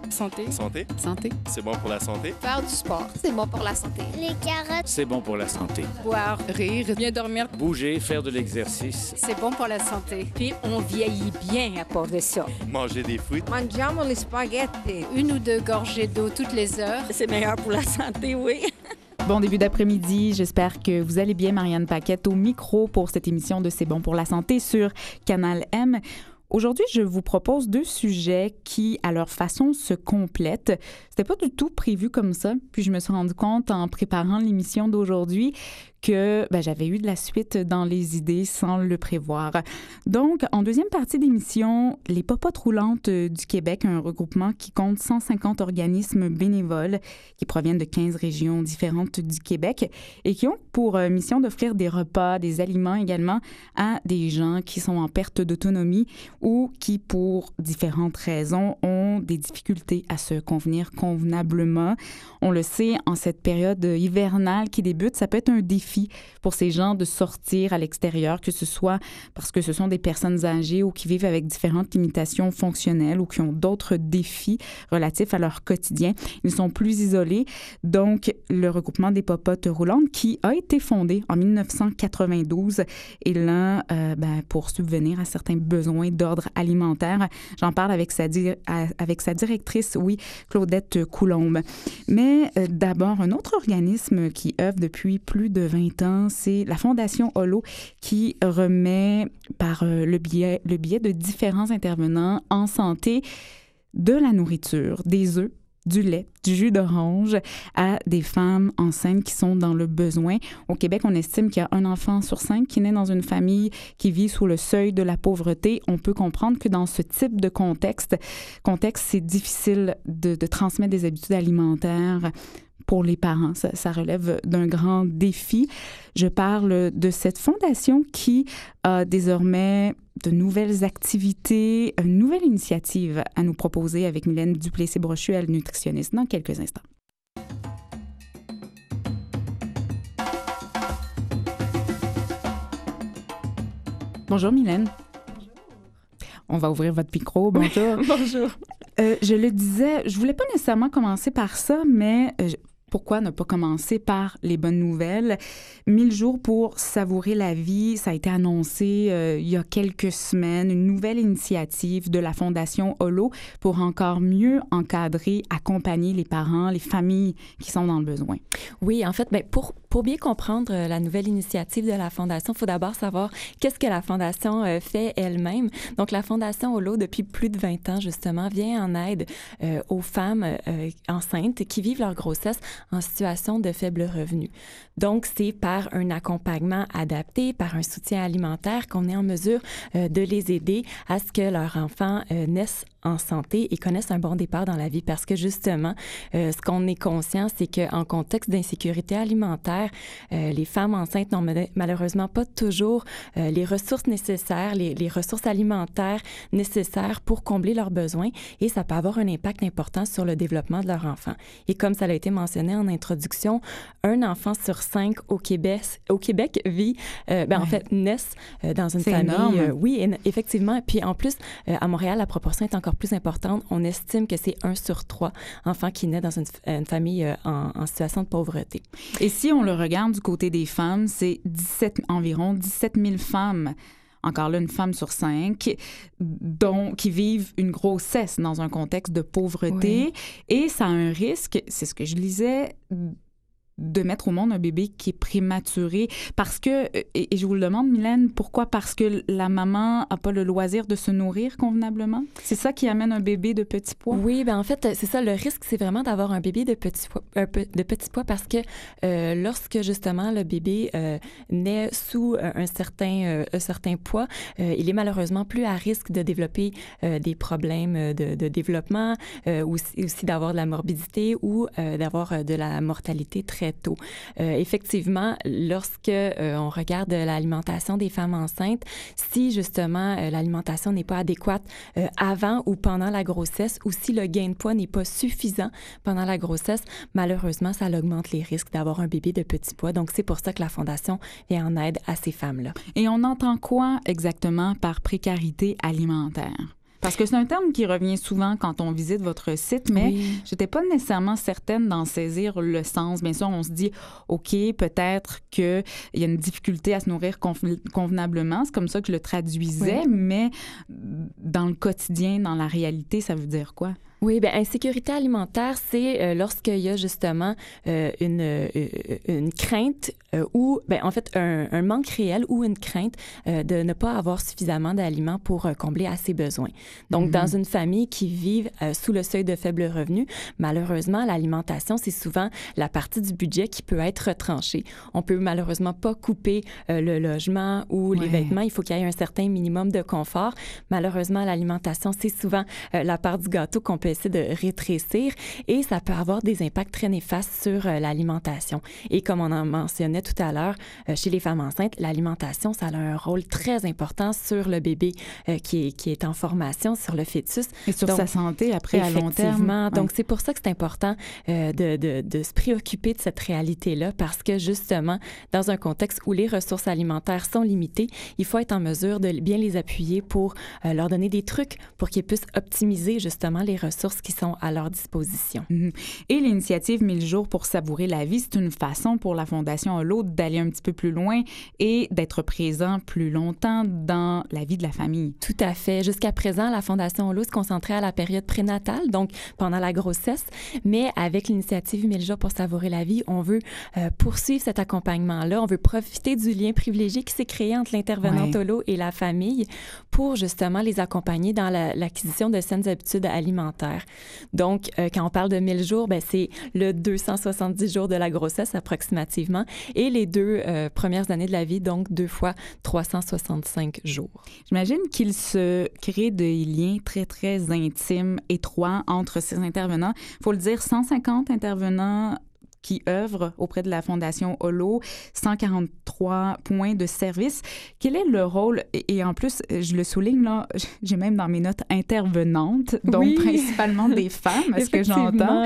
Santé. Santé. Santé. C'est bon pour la santé. Faire du sport, c'est bon pour la santé. Les carottes, c'est bon pour la santé. Boire, rire, bien dormir. Bouger, faire de l'exercice. C'est bon pour la santé. Puis on vieillit bien à part de ça. Manger des fruits. Mangiamo les spaghettis. 1 ou 2 gorgées d'eau toutes les heures. C'est meilleur pour la santé, oui. Bon début d'après-midi, j'espère que vous allez bien. Marianne Paquette au micro pour cette émission de C'est bon pour la santé sur Canal M. Aujourd'hui, je vous propose 2 sujets qui, à leur façon, se complètent. C'était pas du tout prévu comme ça, puis je me suis rendu compte en préparant l'émission d'aujourd'hui que j'avais eu de la suite dans les idées sans le prévoir. Donc, en deuxième partie d'émission, les Popotes roulantes du Québec, un regroupement qui compte 150 organismes bénévoles qui proviennent de 15 régions différentes du Québec et qui ont pour mission d'offrir des repas, des aliments également à des gens qui sont en perte d'autonomie ou qui, pour différentes raisons, ont des difficultés à se convenir convenablement. On le sait, en cette période hivernale qui débute, ça peut être un défi pour ces gens de sortir à l'extérieur, que ce soit parce que ce sont des personnes âgées ou qui vivent avec différentes limitations fonctionnelles ou qui ont d'autres défis relatifs à leur quotidien. Ils sont plus isolés. Donc, le regroupement des Popotes roulantes qui a été fondé en 1992 est là pour subvenir à certains besoins d'ordre alimentaire. J'en parle avec sa directrice, Claudette Coulombe. Mais d'abord, un autre organisme qui œuvre depuis plus de 20 ans, c'est la Fondation Holo qui remet par le biais de différents intervenants en santé de la nourriture, des œufs, du lait, du jus d'orange à des femmes enceintes qui sont dans le besoin. Au Québec, on estime qu'il y a 1 enfant sur 5 qui naît dans une famille qui vit sous le seuil de la pauvreté. On peut comprendre que dans ce type de contexte, c'est difficile de transmettre des habitudes alimentaires pour les parents. Ça relève d'un grand défi. Je parle de cette fondation qui a désormais de nouvelles activités, une nouvelle initiative à nous proposer avec Mylène Duplessis-Brochu, elle nutritionniste, dans quelques instants. Bonjour Mylène. Bonjour. On va ouvrir votre micro. Bonjour. Oui, bonjour. Je le disais, je voulais pas nécessairement commencer par ça, mais pourquoi ne pas commencer par les bonnes nouvelles? 1000 jours pour savourer la vie, ça a été annoncé il y a quelques semaines, une nouvelle initiative de la Fondation Holo pour encore mieux encadrer, accompagner les parents, les familles qui sont dans le besoin. Oui, en fait, pour bien comprendre la nouvelle initiative de la Fondation, il faut d'abord savoir qu'est-ce que la Fondation fait elle-même. Donc, la Fondation Holo, depuis plus de 20 ans, justement, vient en aide aux femmes enceintes qui vivent leur grossesse en situation de faible revenu. Donc, c'est par un accompagnement adapté, par un soutien alimentaire qu'on est en mesure de les aider à ce que leur enfant naisse en santé et connaissent un bon départ dans la vie parce que justement, ce qu'on est conscient, c'est qu'en contexte d'insécurité alimentaire, les femmes enceintes n'ont malheureusement pas toujours les ressources nécessaires, les ressources alimentaires nécessaires pour combler leurs besoins et ça peut avoir un impact important sur le développement de leur enfant. Et comme ça a été mentionné en introduction, 1 enfant sur 5 au Québec vit, en fait, naissent dans une famille. Oui, effectivement. Puis en plus, à Montréal, la proportion est encore plus importante. On estime que c'est 1 sur 3 enfants qui naissent dans une famille en situation de pauvreté. Et si on le regarde du côté des femmes, c'est environ 17 000 femmes, encore là, 1 femme sur 5, qui vivent une grossesse dans un contexte de pauvreté. Oui. Et ça a un risque, c'est ce que je lisais, de mettre au monde un bébé qui est prématuré parce que, et je vous le demande, Mylène, pourquoi? Parce que la maman n'a pas le loisir de se nourrir convenablement? C'est ça qui amène un bébé de petit poids? Oui, en fait, c'est ça. Le risque, c'est vraiment d'avoir un bébé de petit poids parce que lorsque, justement, le bébé naît sous un certain poids, il est malheureusement plus à risque de développer des problèmes de développement, aussi d'avoir de la morbidité ou d'avoir de la mortalité très tôt. Effectivement, lorsque on regarde l'alimentation des femmes enceintes, si justement l'alimentation n'est pas adéquate avant ou pendant la grossesse ou si le gain de poids n'est pas suffisant pendant la grossesse, malheureusement, ça augmente les risques d'avoir un bébé de petit poids. Donc, c'est pour ça que la Fondation vient en aide à ces femmes-là. Et on entend quoi exactement par précarité alimentaire? Parce que c'est un terme qui revient souvent quand on visite votre site, mais Oui. j'étais pas nécessairement certaine d'en saisir le sens. Bien sûr, on se dit, OK, peut-être qu'il y a une difficulté à se nourrir convenablement. C'est comme ça que je le traduisais, mais dans le quotidien, dans la réalité, ça veut dire quoi? Oui, bien, insécurité alimentaire, c'est lorsqu'il y a justement une crainte ou, bien, en fait, un manque réel ou une crainte de ne pas avoir suffisamment d'aliments pour combler à ses besoins. Donc, dans une famille qui vit sous le seuil de faible revenu, malheureusement, l'alimentation, c'est souvent la partie du budget qui peut être retranchée. On peut malheureusement pas couper le logement ou les vêtements. Il faut qu'il y ait un certain minimum de confort. Malheureusement, l'alimentation, c'est souvent la part du gâteau qu'on peut essayer de rétrécir et ça peut avoir des impacts très néfastes sur l'alimentation. Et comme on en mentionnait tout à l'heure, chez les femmes enceintes, l'alimentation, ça a un rôle très important sur le bébé qui est en formation, sur le fœtus. Et sur sa santé après à long terme. Effectivement. Donc, c'est pour ça que c'est important de se préoccuper de cette réalité-là parce que justement, dans un contexte où les ressources alimentaires sont limitées, il faut être en mesure de bien les appuyer pour leur donner des trucs pour qu'ils puissent optimiser justement les ressources qui sont à leur disposition. Et l'initiative 1000 jours pour savourer la vie, c'est une façon pour la Fondation Holo d'aller un petit peu plus loin et d'être présent plus longtemps dans la vie de la famille. Tout à fait. Jusqu'à présent, la Fondation Holo se concentrait à la période prénatale, donc pendant la grossesse, mais avec l'initiative 1000 jours pour savourer la vie, on veut poursuivre cet accompagnement-là. On veut profiter du lien privilégié qui s'est créé entre l'intervenante Holo et la famille pour justement les accompagner dans l'acquisition de saines habitudes alimentaires. Donc, quand on parle de 1000 jours, ben, c'est le 270 jours de la grossesse approximativement et les 2 premières années de la vie, donc 2 fois 365 jours. J'imagine qu'il se crée des liens très, très intimes, étroits entre ces intervenants. Il faut le dire, 150 intervenants qui œuvrent auprès de la Fondation Holo, 143 points de service. Quel est le rôle, et en plus, je le souligne, là, j'ai même dans mes notes intervenantes, donc principalement des femmes, à ce que j'entends.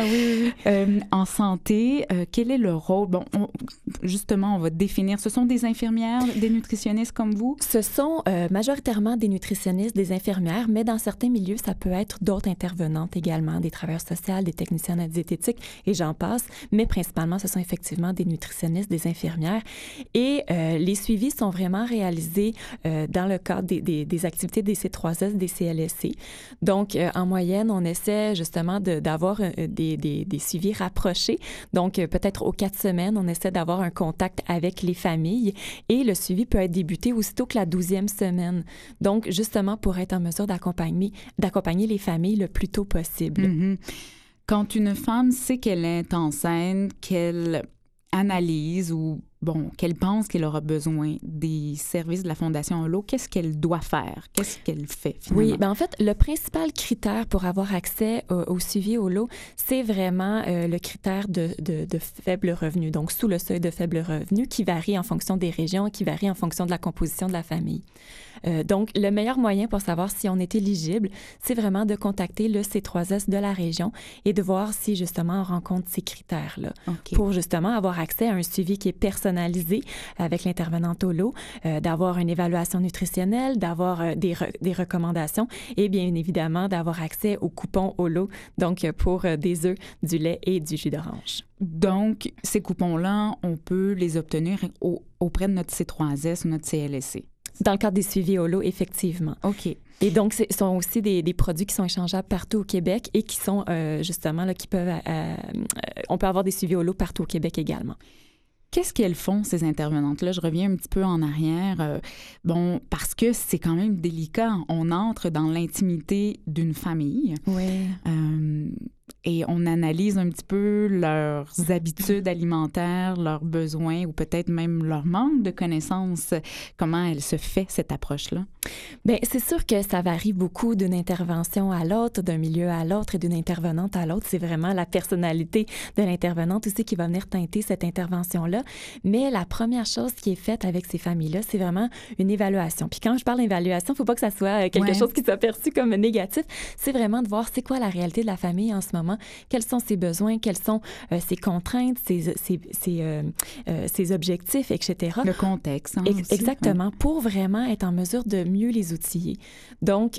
En santé, quel est le rôle? Bon, justement, on va définir. Ce sont des infirmières, des nutritionnistes comme vous? Ce sont majoritairement des nutritionnistes, des infirmières, mais dans certains milieux, ça peut être d'autres intervenantes également, des travailleurs sociaux, des techniciens en diététique, et j'en passe, mais principalement, ce sont effectivement des nutritionnistes, des infirmières. Et les suivis sont vraiment réalisés dans le cadre des activités des C3S, des CLSC. Donc, en moyenne, on essaie justement d'avoir des suivis rapprochés. Donc, peut-être aux 4 semaines, on essaie d'avoir un contact avec les familles et le suivi peut être débuté aussitôt que la 12e semaine. Donc, justement, pour être en mesure d'accompagner les familles le plus tôt possible. Mm-hmm. Quand une femme sait qu'elle est enceinte, qu'elle analyse ou, bon, qu'elle pense qu'elle aura besoin des services de la Fondation Holo, qu'est-ce qu'elle doit faire? Qu'est-ce qu'elle fait, finalement? Oui, bien en fait, le principal critère pour avoir accès au suivi Holo, c'est vraiment le critère de faible revenu, donc sous le seuil de faible revenu, qui varie en fonction des régions, qui varie en fonction de la composition de la famille. Donc, le meilleur moyen pour savoir si on est éligible, c'est vraiment de contacter le C3S de la région et de voir si, justement, on rencontre ces critères-là. Okay. Pour, justement, avoir accès à un suivi qui est personnalisé avec l'intervenante Holo, d'avoir une évaluation nutritionnelle, d'avoir des recommandations et, bien évidemment, d'avoir accès au coupon Holo, donc pour des œufs, du lait et du jus d'orange. Donc, ces coupons-là, on peut les obtenir auprès de notre C3S ou notre CLSC? Dans le cadre des suivis Holo, effectivement. OK. Et donc, ce sont aussi des produits qui sont échangeables partout au Québec et qui sont justement là, qui peuvent... on peut avoir des suivis Holo partout au Québec également. Qu'est-ce qu'elles font, ces intervenantes-là? Je reviens un petit peu en arrière. Bon, parce que c'est quand même délicat. On entre dans l'intimité d'une famille. Oui. Et on analyse un petit peu leurs habitudes alimentaires, leurs besoins ou peut-être même leur manque de connaissances. Comment elle se fait, cette approche-là? Bien, c'est sûr que ça varie beaucoup d'une intervention à l'autre, d'un milieu à l'autre et d'une intervenante à l'autre. C'est vraiment la personnalité de l'intervenante aussi qui va venir teinter cette intervention-là. Mais la première chose qui est faite avec ces familles-là, c'est vraiment une évaluation. Puis quand je parle d'évaluation, il ne faut pas que ça soit quelque chose qui soit perçu comme négatif. C'est vraiment de voir c'est quoi la réalité de la famille en ce moment. justement quels sont ses besoins, quelles sont ses contraintes, ses objectifs, etc. Le contexte. Hein, Exactement, pour vraiment être en mesure de mieux les outiller. Donc,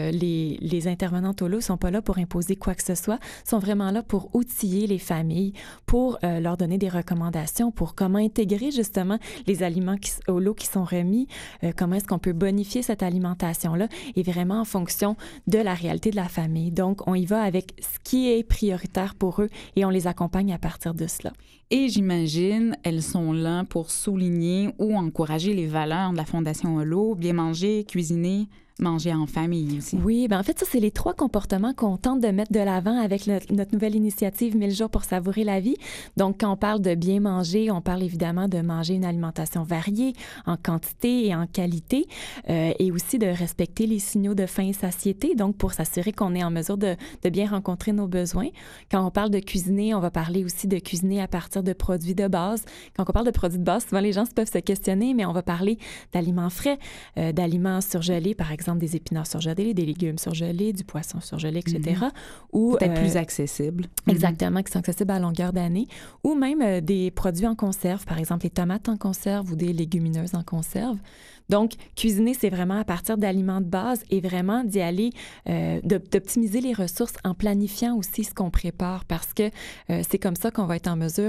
les intervenantes au lot ne sont pas là pour imposer quoi que ce soit, sont vraiment là pour outiller les familles, pour leur donner des recommandations pour comment intégrer justement les aliments au lot qui sont remis, comment est-ce qu'on peut bonifier cette alimentation-là, et vraiment en fonction de la réalité de la famille. Donc, on y va avec ce qui est prioritaire pour eux et on les accompagne à partir de cela. Et j'imagine, elles sont là pour souligner ou encourager les valeurs de la Fondation Holo, bien manger, cuisiner, manger en famille aussi. Oui, bien en fait, ça, c'est les 3 comportements qu'on tente de mettre de l'avant avec notre nouvelle initiative 1000 jours pour savourer la vie. Donc, quand on parle de bien manger, on parle évidemment de manger une alimentation variée en quantité et en qualité, et aussi de respecter les signaux de faim et satiété, donc pour s'assurer qu'on est en mesure de bien rencontrer nos besoins. Quand on parle de cuisiner, on va parler aussi de cuisiner à partir de produits de base. Quand on parle de produits de base, souvent les gens peuvent se questionner, mais on va parler d'aliments frais, d'aliments surgelés, par exemple des épinards surgelés, des légumes surgelés, du poisson surgelé, etc. Ou peut-être plus accessibles. Exactement, qui sont accessibles à longueur d'année. Ou même des produits en conserve, par exemple les tomates en conserve ou des légumineuses en conserve. Donc, cuisiner, c'est vraiment à partir d'aliments de base et vraiment d'y aller, d'optimiser les ressources en planifiant aussi ce qu'on prépare parce que c'est comme ça qu'on va être en mesure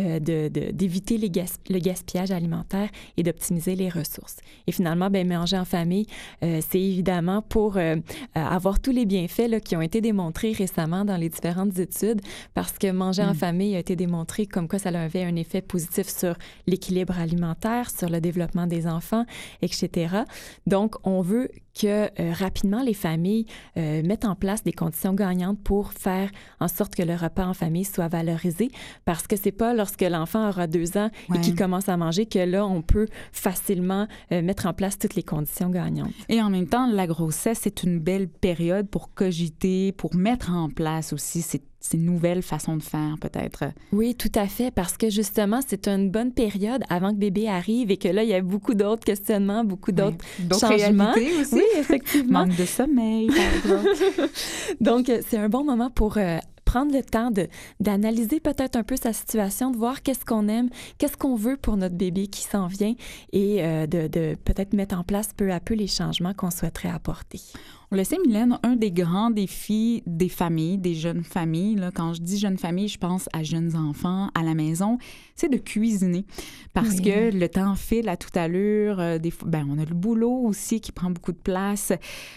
d'éviter le gaspillage alimentaire et d'optimiser les ressources. Et finalement, bien, manger en famille, c'est évidemment pour avoir tous les bienfaits là, qui ont été démontrés récemment dans les différentes études parce que manger en famille a été démontré comme quoi ça avait un effet positif sur l'équilibre alimentaire, sur le développement des enfants, etc. Donc, on veut que rapidement les familles mettent en place des conditions gagnantes pour faire en sorte que le repas en famille soit valorisé parce que c'est pas lorsque l'enfant aura 2 ans et qu'il commence à manger que là, on peut facilement mettre en place toutes les conditions gagnantes. Et en même temps, la grossesse, c'est une belle période pour cogiter, pour mettre en place aussi ces nouvelles façons de faire, peut-être. Oui, tout à fait, parce que justement, c'est une bonne période avant que bébé arrive et que là, il y a beaucoup d'autres questionnements, beaucoup d'autres changements. Réalités aussi. Oui, effectivement. Manque de sommeil, par exemple. Donc, c'est un bon moment pour prendre le temps d'analyser peut-être un peu sa situation, de voir qu'est-ce qu'on aime, qu'est-ce qu'on veut pour notre bébé qui s'en vient et de peut-être mettre en place peu à peu les changements qu'on souhaiterait apporter. On le sait, Mylène, un des grands défis des familles, des jeunes familles, là, quand je dis jeunes familles, je pense à jeunes enfants à la maison, c'est de cuisiner. Parce que le temps file à toute allure. On a le boulot aussi qui prend beaucoup de place.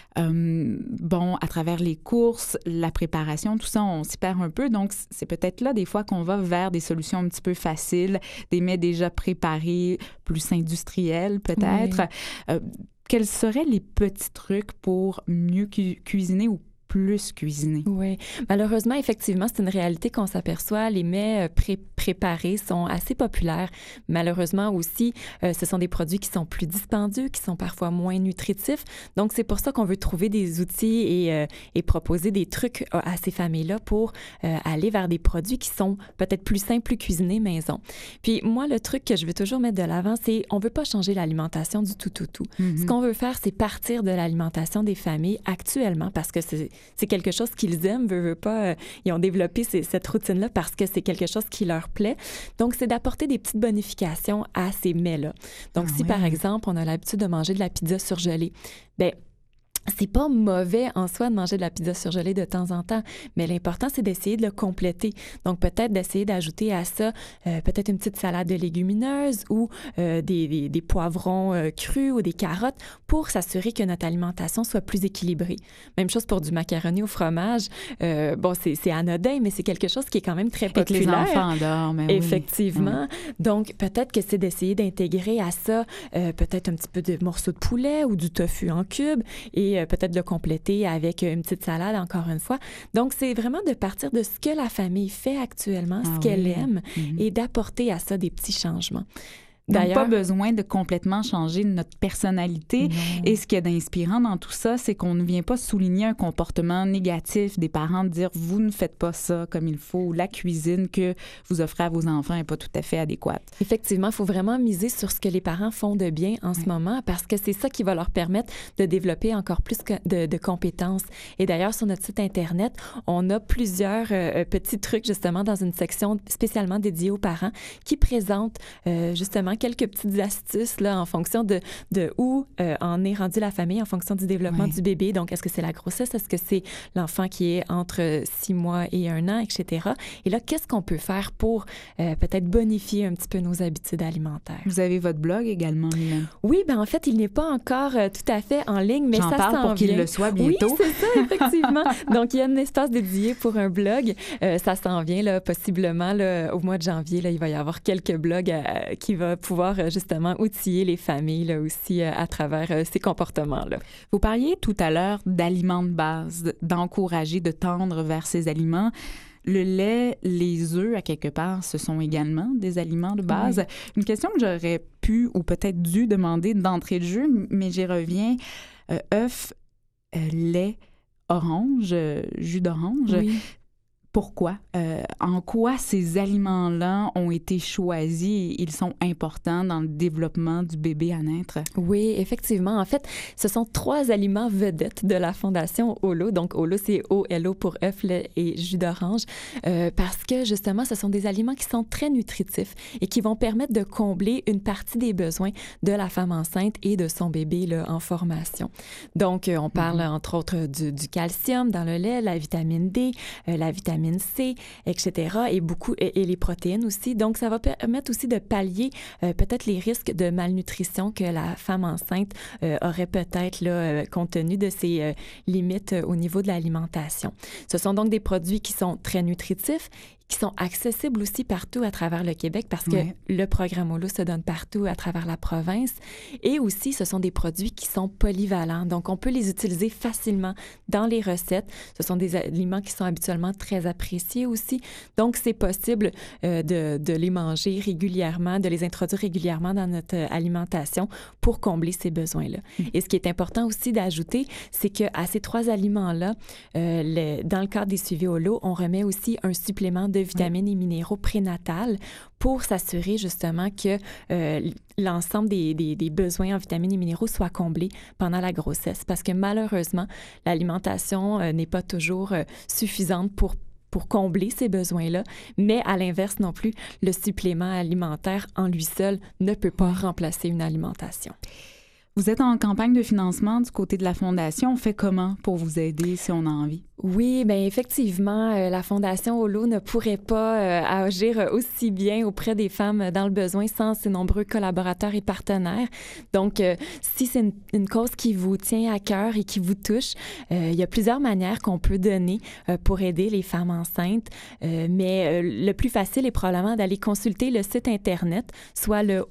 À travers les courses, la préparation, tout ça, on s'y perd un peu. Donc, c'est peut-être là, des fois, qu'on va vers des solutions un petit peu faciles, des mets déjà préparés, plus industriels, peut-être. Oui. Quels seraient les petits trucs pour mieux cuisiner ou plus cuisiner? Oui. Malheureusement, effectivement, c'est une réalité qu'on s'aperçoit. Les mets préparés sont assez populaires. Malheureusement aussi, ce sont des produits qui sont plus dispendieux, qui sont parfois moins nutritifs. Donc, c'est pour ça qu'on veut trouver des outils et proposer des trucs à ces familles-là pour aller vers des produits qui sont peut-être plus simples, plus cuisinés maison. Puis moi, le truc que je veux toujours mettre de l'avant, c'est on veut pas changer l'alimentation du tout. Ce qu'on veut faire, c'est partir de l'alimentation des familles actuellement parce que c'est quelque chose qu'ils aiment, veut pas. Ils ont développé cette routine-là parce que c'est quelque chose qui leur plaît. Donc, c'est d'apporter des petites bonifications à ces mets-là. Donc, si par exemple, on a l'habitude de manger de la pizza surgelée, bien, c'est pas mauvais en soi de manger de la pizza surgelée de temps en temps, mais l'important, c'est d'essayer de le compléter. Donc, peut-être d'essayer d'ajouter à ça peut-être une petite salade de légumineuses ou des poivrons crus ou des carottes pour s'assurer que notre alimentation soit plus équilibrée. Même chose pour du macaroni au fromage. C'est anodin, mais c'est quelque chose qui est quand même très populaire. Et que les enfants adorent, mais effectivement. Oui. Donc, peut-être que c'est d'essayer d'intégrer à ça peut-être un petit peu de morceaux de poulet ou du tofu en cubes et peut-être le compléter avec une petite salade, encore une fois. Donc, c'est vraiment de partir de ce que la famille fait actuellement, ce qu'elle aime, et d'apporter à ça des petits changements. Donc, D'ailleurs, pas besoin de complètement changer notre personnalité. Non. Et ce qu'il y a d'inspirant dans tout ça, c'est qu'on ne vient pas souligner un comportement négatif des parents, de dire « vous ne faites pas ça comme il faut » ou « la cuisine que vous offrez à vos enfants n'est pas tout à fait adéquate ». Effectivement, il faut vraiment miser sur ce que les parents font de bien en ce moment parce que c'est ça qui va leur permettre de développer encore plus de compétences. Et d'ailleurs, sur notre site Internet, on a plusieurs petits trucs justement dans une section spécialement dédiée aux parents qui présentent justement quelques petites astuces là, en fonction de où en est rendue la famille, en fonction du développement du bébé. Donc, est-ce que c'est la grossesse? Est-ce que c'est l'enfant qui est entre 6 mois et 1 an, etc.? Et là, qu'est-ce qu'on peut faire pour peut-être bonifier un petit peu nos habitudes alimentaires? Vous avez votre blog également, Mylène. Oui, ben en fait, il n'est pas encore tout à fait en ligne, mais J'en ça parle s'en pour qu'il vient. le soit bientôt. Oui, c'est ça, effectivement. Donc, il y a un espace dédié pour un blog. Ça s'en vient, là, possiblement, là, au mois de janvier. Là, il va y avoir quelques blogs qui vont pouvoir, justement, outiller les familles là, aussi à travers ces comportements-là. Vous parliez tout à l'heure d'aliments de base, d'encourager, de tendre vers ces aliments. Le lait, les œufs, à quelque part, ce sont également des aliments de base. Oui. Une question que j'aurais pu ou peut-être dû demander d'entrée de jeu, mais j'y reviens. Œufs, lait, orange, jus d'orange. Oui. Pourquoi? En quoi ces aliments-là ont été choisis et ils sont importants dans le développement du bébé à naître? Oui, effectivement. En fait, ce sont 3 aliments vedettes de la Fondation Holo. Donc, Holo, c'est O-L-O pour œuf, lait et jus d'orange. Parce que, justement, ce sont des aliments qui sont très nutritifs et qui vont permettre de combler une partie des besoins de la femme enceinte et de son bébé là, en formation. Donc, on parle, entre autres, du calcium dans le lait, la vitamine D, la vitamine C, etc. et les protéines aussi. Donc, ça va permettre aussi de pallier peut-être les risques de malnutrition que la femme enceinte aurait peut-être là, compte tenu de ses limites au niveau de l'alimentation. Ce sont donc des produits qui sont très nutritifs, qui sont accessibles aussi partout à travers le Québec parce que le programme Holo se donne partout à travers la province. Et aussi, ce sont des produits qui sont polyvalents. Donc, on peut les utiliser facilement dans les recettes. Ce sont des aliments qui sont habituellement très appréciés aussi. Donc, c'est possible de les manger régulièrement, de les introduire régulièrement dans notre alimentation pour combler ces besoins-là. Et ce qui est important aussi d'ajouter, c'est qu'à ces 3 aliments-là, dans le cadre des suivis Holo, on remet aussi un supplément de vitamines et minéraux prénatales pour s'assurer justement que l'ensemble des besoins en vitamines et minéraux soient comblés pendant la grossesse. Parce que malheureusement, l'alimentation n'est pas toujours suffisante pour combler ces besoins-là, mais à l'inverse non plus, le supplément alimentaire en lui seul ne peut pas remplacer une alimentation. Vous êtes en campagne de financement du côté de la Fondation. On fait comment pour vous aider si on a envie? Oui, bien effectivement, la Fondation Holo ne pourrait pas agir aussi bien auprès des femmes dans le besoin sans ses nombreux collaborateurs et partenaires. Donc, si c'est une cause qui vous tient à cœur et qui vous touche, il y a plusieurs manières qu'on peut donner pour aider les femmes enceintes. Mais le plus facile est probablement d'aller consulter le site Internet, soit le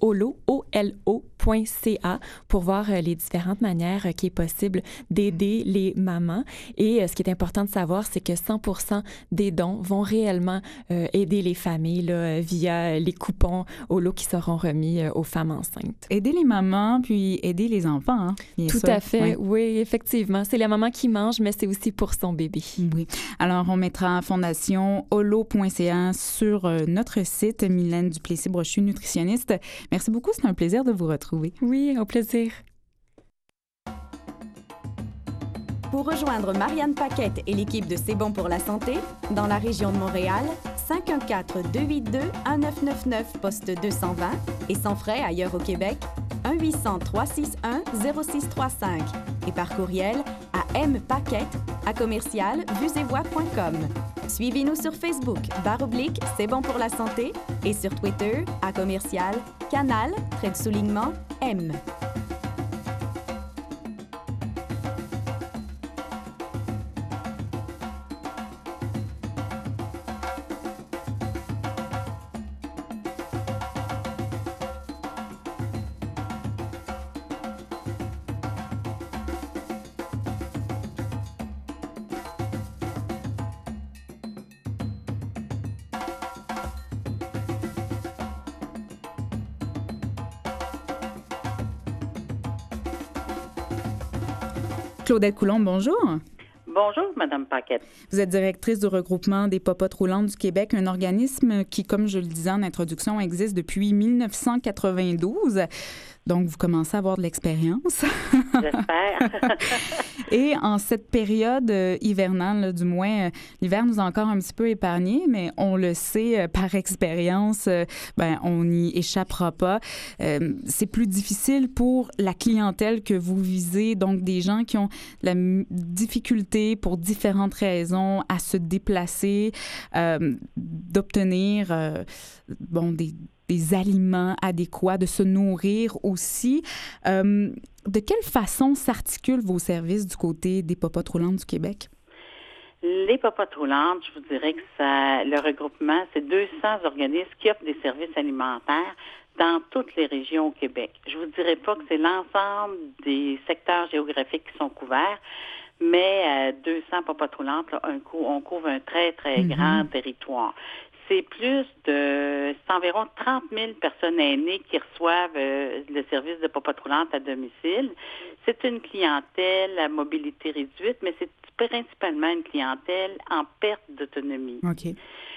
holo.ca, pour voir les différentes manières qui est possible d'aider les mamans. Et ce qui est important de savoir, c'est que 100% des dons vont réellement aider les familles là, via les coupons Holo qui seront remis aux femmes enceintes. Aider les mamans, puis aider les enfants, hein, Tout à fait, oui, effectivement. C'est la maman qui mange, mais c'est aussi pour son bébé. Oui. Alors, on mettra Fondation Holo.ca sur notre site. Mylène Duplessis-Brochu, nutritionniste. Merci beaucoup, c'est un plaisir de vous retrouver. Oui, au plaisir. Pour rejoindre Marianne Paquette et l'équipe de C'est bon pour la santé, dans la région de Montréal, 514-282-1999, poste 220, et sans frais ailleurs au Québec, 1-800-361-0635, et par courriel à mpaquette@vuesetvoix.com. Suivez-nous sur Facebook, /C'est bon pour la santé, et sur Twitter, @canal_M. Claudette Coulombe, bonjour. Bonjour, Madame Paquette. Vous êtes directrice du regroupement des popotes roulantes du Québec, un organisme qui, comme je le disais en introduction, existe depuis 1992. Donc, vous commencez à avoir de l'expérience. J'espère. Et en cette période hivernale, là, du moins, l'hiver nous a encore un petit peu épargnés, mais on le sait par expérience, on n'y échappera pas. C'est plus difficile pour la clientèle que vous visez, donc des gens qui ont la difficulté pour différentes raisons à se déplacer, d'obtenir des aliments adéquats, de se nourrir aussi. De quelle façon s'articulent vos services du côté des popotes roulantes du Québec? Les popotes roulantes, je vous dirais que le regroupement, c'est 200 organismes qui offrent des services alimentaires dans toutes les régions au Québec. Je vous dirais pas que c'est l'ensemble des secteurs géographiques qui sont couverts, mais 200 popotes roulantes, là, on couvre un très, très grand territoire. C'est environ 30 000 personnes aînées qui reçoivent le service de popote roulante à domicile. C'est une clientèle à mobilité réduite, mais c'est principalement une clientèle en perte d'autonomie. OK.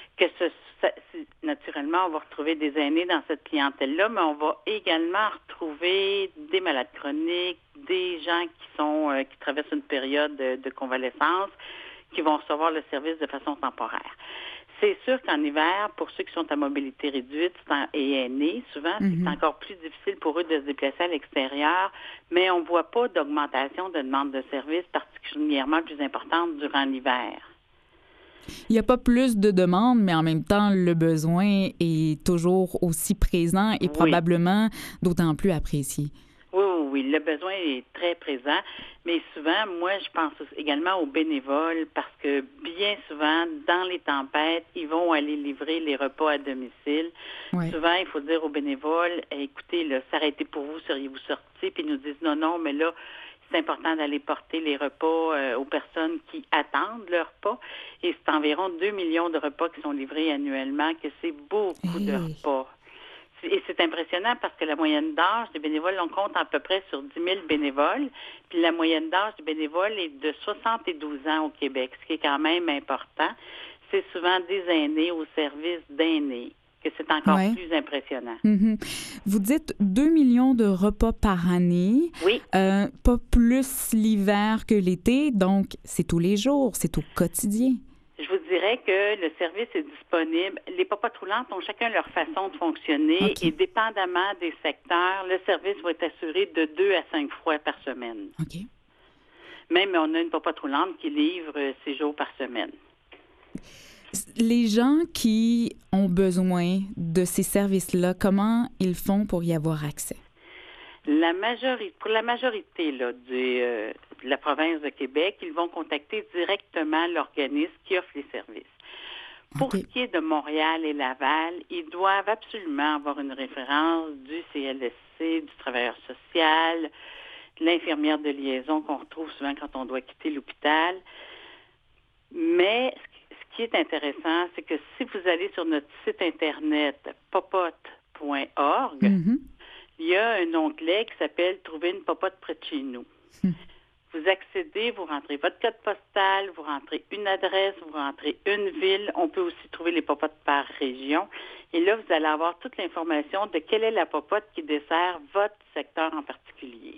Naturellement, on va retrouver des aînés dans cette clientèle-là, mais on va également retrouver des malades chroniques, des gens qui traversent une période de convalescence, qui vont recevoir le service de façon temporaire. C'est sûr qu'en hiver, pour ceux qui sont à mobilité réduite et aînés, souvent, c'est encore plus difficile pour eux de se déplacer à l'extérieur, mais on ne voit pas d'augmentation de demande de services particulièrement plus importante durant l'hiver. Il n'y a pas plus de demandes, mais en même temps, le besoin est toujours aussi présent et probablement d'autant plus apprécié. Oui, le besoin est très présent, mais souvent, moi, je pense également aux bénévoles parce que bien souvent, dans les tempêtes, ils vont aller livrer les repas à domicile. Ouais. Souvent, il faut dire aux bénévoles, écoutez, là, ça aurait été pour vous, seriez-vous sortis? Puis ils nous disent non, mais là, c'est important d'aller porter les repas aux personnes qui attendent leur repas. Et c'est environ 2 millions de repas qui sont livrés annuellement, que c'est beaucoup de repas. Et c'est impressionnant parce que la moyenne d'âge des bénévoles, on compte à peu près sur 10 000 bénévoles, puis la moyenne d'âge des bénévoles est de 72 ans au Québec, ce qui est quand même important. C'est souvent des aînés au service d'aînés, que c'est encore plus impressionnant. Vous dites 2 millions de repas par année. Oui. Pas plus l'hiver que l'été, donc c'est tous les jours, c'est au quotidien. Je vous dirais que le service est disponible. Les popotes roulantes ont chacun leur façon de fonctionner et dépendamment des secteurs, le service va être assuré de 2 à 5 fois par semaine. OK. Même on a une popote roulante qui livre 6 jours par semaine. Les gens qui ont besoin de ces services-là, comment ils font pour y avoir accès? Pour la majorité là, de la province de Québec, ils vont contacter directement l'organisme qui offre les services. Pour ce qui est de Montréal et Laval, ils doivent absolument avoir une référence du CLSC, du travailleur social, de l'infirmière de liaison qu'on retrouve souvent quand on doit quitter l'hôpital. Mais ce qui est intéressant, c'est que si vous allez sur notre site Internet popote.org, il y a un onglet qui s'appelle « Trouver une popote près de chez nous ». Vous accédez, vous rentrez votre code postal, vous rentrez une adresse, vous rentrez une ville. On peut aussi trouver les popotes par région. Et là, vous allez avoir toute l'information de quelle est la popote qui dessert votre secteur en particulier.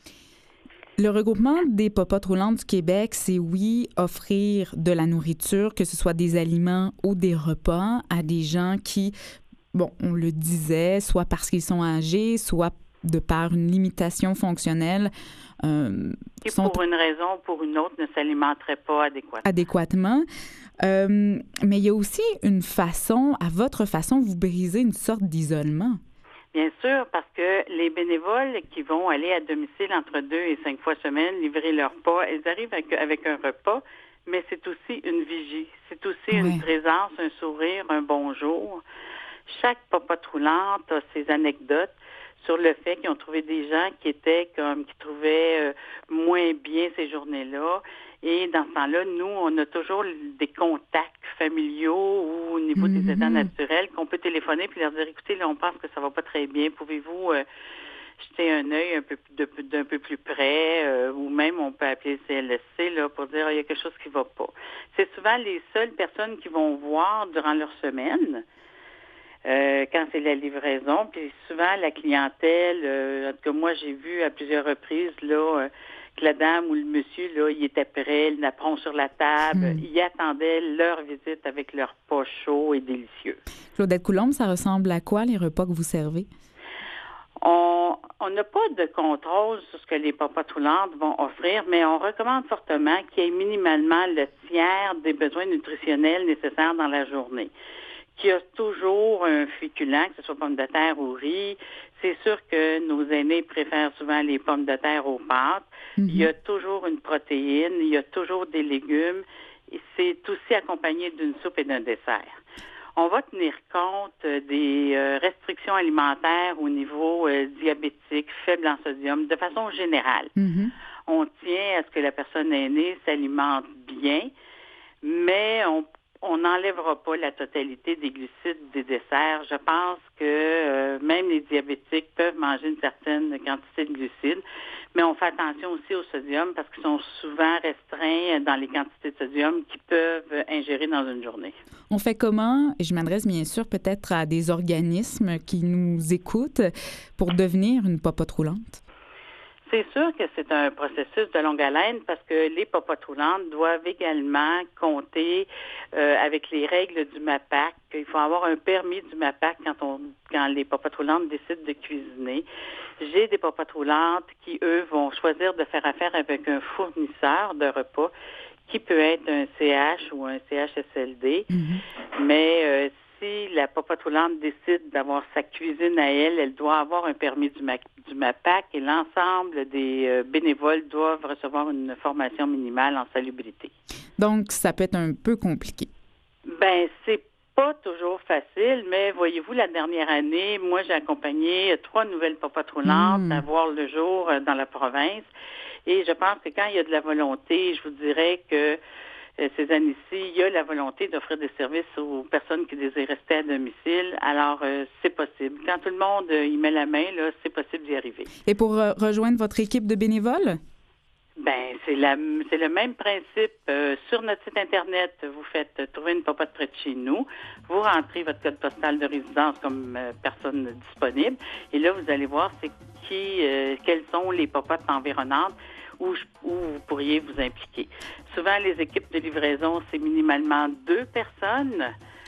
Le regroupement des popotes roulantes du Québec, c'est offrir de la nourriture, que ce soit des aliments ou des repas, à des gens qui, on le disait, soit parce qu'ils sont âgés, soit de par une limitation fonctionnelle. Qui, pour une raison ou pour une autre, ne s'alimenteraient pas adéquatement. Mais il y a aussi une façon, à votre façon, vous brisez une sorte d'isolement. Bien sûr, parce que les bénévoles qui vont aller à domicile entre 2 et 5 fois semaine, livrer leur repas, ils arrivent avec un repas, mais c'est aussi une vigie. C'est aussi une présence, un sourire, un bonjour. Chaque popote roulante a ses anecdotes sur le fait qu'ils ont trouvé des gens qui trouvaient moins bien ces journées-là. Et dans ce temps-là, nous, on a toujours des contacts familiaux ou au niveau des aidants naturels qu'on peut téléphoner puis leur dire, écoutez, là, on pense que ça va pas très bien. Pouvez-vous jeter un œil d'un peu plus près, ou même on peut appeler le CLSC là, pour dire il y a quelque chose qui ne va pas. C'est souvent les seules personnes qui vont voir durant leur semaine. Quand c'est la livraison, puis souvent la clientèle, en tout cas moi j'ai vu à plusieurs reprises là que la dame ou le monsieur là, il était prêt, le napperon sur la table, ils attendaient leur visite avec leur pas chaud et délicieux. Claudette Coulombe, ça ressemble à quoi les repas que vous servez? On n'a pas de contrôle sur ce que les papas troulantes vont offrir, mais on recommande fortement qu'il y ait minimalement le tiers des besoins nutritionnels nécessaires dans la journée. Qu'il y a toujours un féculent, que ce soit pommes de terre ou riz. C'est sûr que nos aînés préfèrent souvent les pommes de terre aux pâtes. Il y a toujours une protéine, il y a toujours des légumes. Et c'est aussi accompagné d'une soupe et d'un dessert. On va tenir compte des restrictions alimentaires au niveau diabétique, faible en sodium, de façon générale. On tient à ce que la personne aînée s'alimente bien, mais on n'enlèvera pas la totalité des glucides des desserts. Je pense que même les diabétiques peuvent manger une certaine quantité de glucides, mais on fait attention aussi au sodium parce qu'ils sont souvent restreints dans les quantités de sodium qu'ils peuvent ingérer dans une journée. On fait comment, et je m'adresse bien sûr peut-être à des organismes qui nous écoutent, pour devenir une popote roulante? C'est sûr que c'est un processus de longue haleine parce que les popotes roulantes doivent également compter avec les règles du MAPAC. Il faut avoir un permis du MAPAC quand les popotes roulantes décident de cuisiner. J'ai des popotes roulantes qui, eux, vont choisir de faire affaire avec un fournisseur de repas qui peut être un CH ou un CHSLD. Mais si la popote roulante décide d'avoir sa cuisine à elle, elle doit avoir un permis du MAPAC et l'ensemble des bénévoles doivent recevoir une formation minimale en salubrité. Donc, ça peut être un peu compliqué. Ben, c'est pas toujours facile, mais voyez-vous, la dernière année, moi, j'ai accompagné 3 nouvelles popotes roulantes à voir le jour dans la province. Et je pense que quand il y a de la volonté, je vous dirais que ces années-ci, il y a la volonté d'offrir des services aux personnes qui désirent rester à domicile. Alors, c'est possible. Quand tout le monde y met la main, là, c'est possible d'y arriver. Et pour rejoindre votre équipe de bénévoles? Ben, c'est le même principe. Sur notre site Internet, vous faites trouver une popote près de chez nous. Vous rentrez votre code postal de résidence comme personne disponible. Et là, vous allez voir quelles sont les popotes environnantes où vous pourriez vous impliquer. Souvent, les équipes de livraison, c'est minimalement 2 personnes.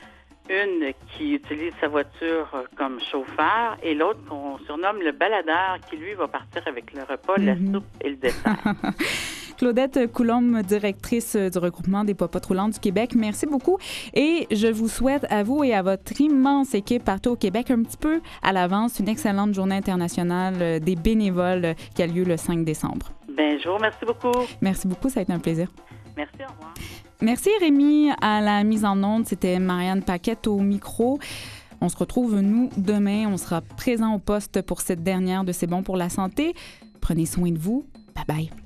Une qui utilise sa voiture comme chauffeur et l'autre qu'on surnomme le baladeur qui, lui, va partir avec le repas, la soupe et le dessert. Claudette Coulombe, directrice du regroupement des popotes roulantes du Québec, merci beaucoup. Et je vous souhaite à vous et à votre immense équipe partout au Québec un petit peu à l'avance une excellente journée internationale des bénévoles qui a lieu le 5 décembre. Bien, je vous remercie beaucoup. Merci beaucoup, ça a été un plaisir. Merci, au revoir. Merci Rémi à la mise en onde. C'était Marianne Paquette au micro. On se retrouve, nous, demain. On sera présent au poste pour cette dernière de C'est bon pour la santé. Prenez soin de vous. Bye bye.